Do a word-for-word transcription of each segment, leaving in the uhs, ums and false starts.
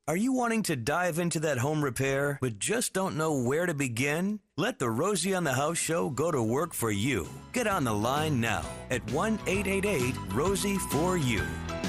Are you wanting to dive into that home repair but just don't know where to begin? Let the Rosie on the House show go to work for you. Get on the line now at one eight eight eight Rosie for you.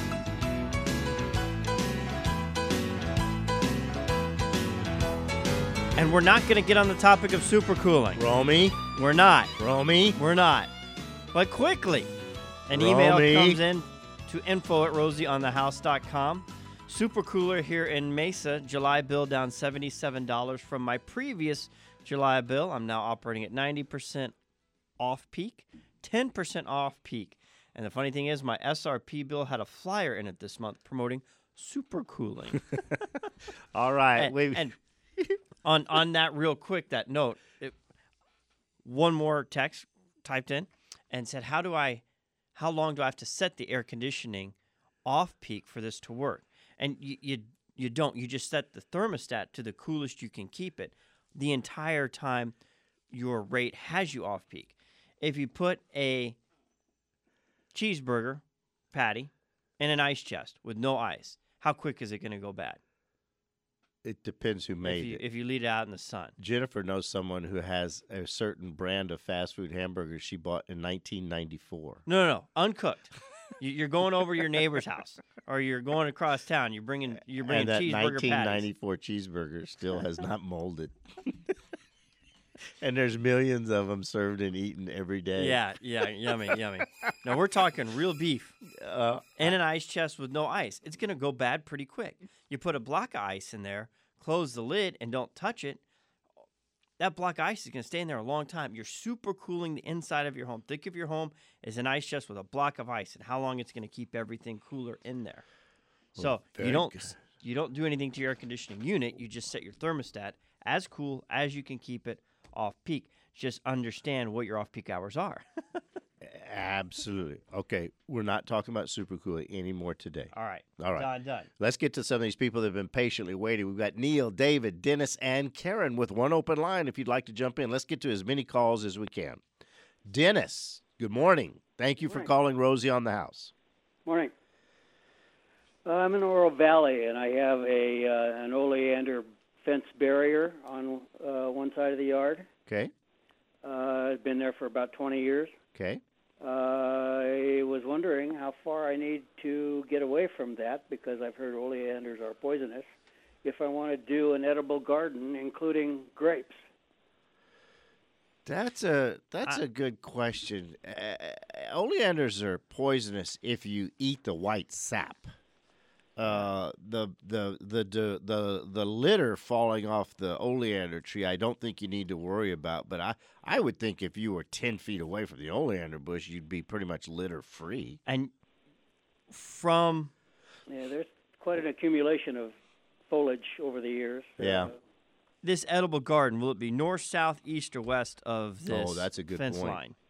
And we're not going to get on the topic of supercooling. Romy. We're not. Romy. We're not. But quickly, an Romy. email comes in to info at rosie on the house dot com. Supercooler here in Mesa, July bill down seventy-seven dollars from my previous July bill. I'm now operating at ninety percent off peak, ten percent off peak. And the funny thing is, my S R P bill had a flyer in it this month promoting supercooling. All right. And, Wait. and on, on that real quick, that note, it, one more text typed in and said, how do I, how long do I have to set the air conditioning off peak for this to work? And you, you you don't. You just set the thermostat to the coolest you can keep it the entire time your rate has you off peak. If you put a cheeseburger patty in an ice chest with no ice, how quick is it going to go bad? It depends who made if you, it. If you leave it out in the sun. Jennifer knows someone who has a certain brand of fast food hamburgers she bought in nineteen ninety-four. No, no, no, uncooked. You're going over to your neighbor's house, or you're going across town. You're bringing you're bringing and that cheeseburger nineteen ninety-four patties. cheeseburger still has not molded. And there's millions of them served and eaten every day. Yeah, yeah, yummy, yummy. Now, we're talking real beef Uh, in an ice chest with no ice. It's going to go bad pretty quick. You put a block of ice in there, close the lid, and don't touch it. That block of ice is going to stay in there a long time. You're super cooling the inside of your home. Think of your home as an ice chest with a block of ice and how long it's going to keep everything cooler in there. Well, so you very don't good. you don't do anything to your air conditioning unit. You just set your thermostat as cool as you can keep it off peak. Just understand what your off peak hours are. Absolutely. Okay, we're not talking about supercooling anymore today. All right. All right. Done, done. Let's get to some of these people that have been patiently waiting. We've got Neil, David, Dennis, and Karen with one open line if you'd like to jump in. Let's get to as many calls as we can. Dennis, good morning. Thank you for Morning. calling Rosie on the House. Morning. Uh, I'm in Oro Valley, and I have a uh, an oleander fence barrier on uh, one side of the yard. Okay, Uh, I've been there for about twenty years. okay. Uh, I was wondering how far I need to get away from that, because I've heard oleanders are poisonous, if I want to do an edible garden, including grapes. That's a that's I- a good question. Uh, oleanders are poisonous if you eat the white sap. Uh, the, the the the the the litter falling off the oleander tree, I don't think you need to worry about. But I, I would think if you were ten feet away from the oleander bush, you'd be pretty much litter free. And from Yeah, there's quite an accumulation of foliage over the years. Yeah. Uh, this edible garden, will it be north, south, east, or west of this Oh, that's a good fence point. line?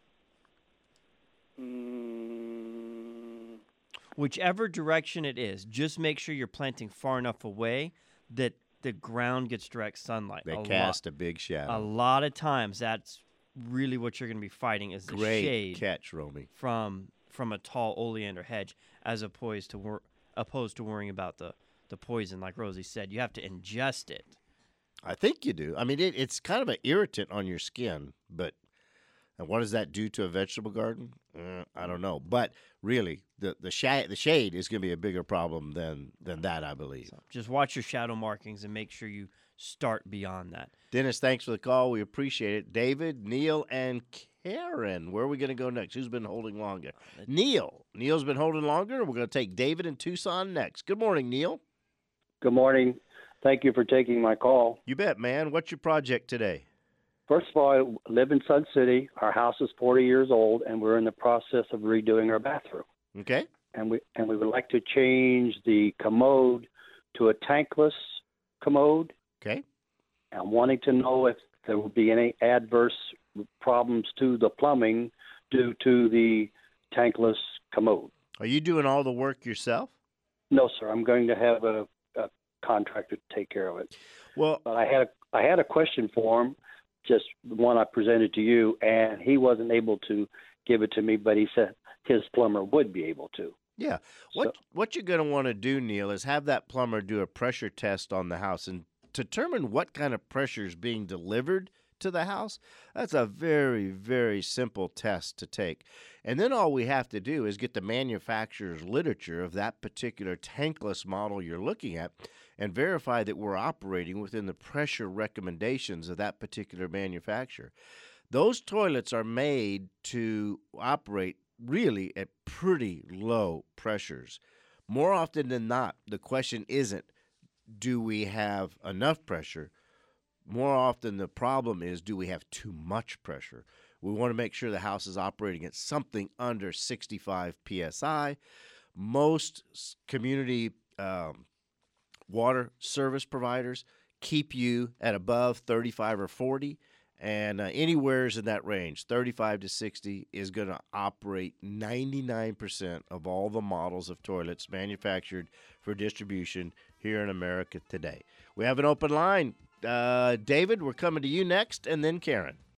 mm, Whichever direction it is, just make sure you're planting far enough away that the ground gets direct sunlight. They a cast lot, a big a shadow. lot of times that's really what you're going to be fighting is the Great shade catch, Romy. from from a tall oleander hedge, as opposed to wor- opposed to worrying about the the poison. Like Rosie said, you have to ingest it. I think you do. I mean, it, it's kind of an irritant on your skin, but and what does that do to a vegetable garden? Uh, I don't know. But really, the the shade the shade is going to be a bigger problem than than that, I believe. So just watch your shadow markings and make sure you start beyond that. Dennis, thanks for the call. We appreciate it. David, Neil, and Karen, where are we going to go next? Who's been holding longer? Neil. Neil's been holding longer. We're going to take David in Tucson next. Good morning, Neil. Good morning. Thank you for taking my call. You bet, man. What's your project today? First of all, I live in Sun City. Our house is forty years old, and we're in the process of redoing our bathroom. Okay. And we and we would like to change the commode to a tankless commode. Okay. I'm wanting to know if there will be any adverse problems to the plumbing due to the tankless commode. Are you doing all the work yourself? No, sir. I'm going to have a, a contractor take care of it. Well, But I had a, I had a question for him, just the one I presented to you, and he wasn't able to give it to me, but he said his plumber would be able to. Yeah. What So- what you're going to want to do, Neil, is have that plumber do a pressure test on the house and determine what kind of pressure is being delivered to the house. That's a very, very simple test to take. And then all we have to do is get the manufacturer's literature of that particular tankless model you're looking at and verify that we're operating within the pressure recommendations of that particular manufacturer. Those toilets are made to operate really at pretty low pressures. More often than not, the question isn't, do we have enough pressure? More often, the problem is, do we have too much pressure? We want to make sure the house is operating at something under sixty-five P S I. Most s- community um, water service providers keep you at above thirty-five or forty, and uh, anywhere's in that range, thirty-five to sixty, is going to operate ninety-nine percent of all the models of toilets manufactured for distribution here in America today. We have an open line. Uh, David, we're coming to you next, and then Karen.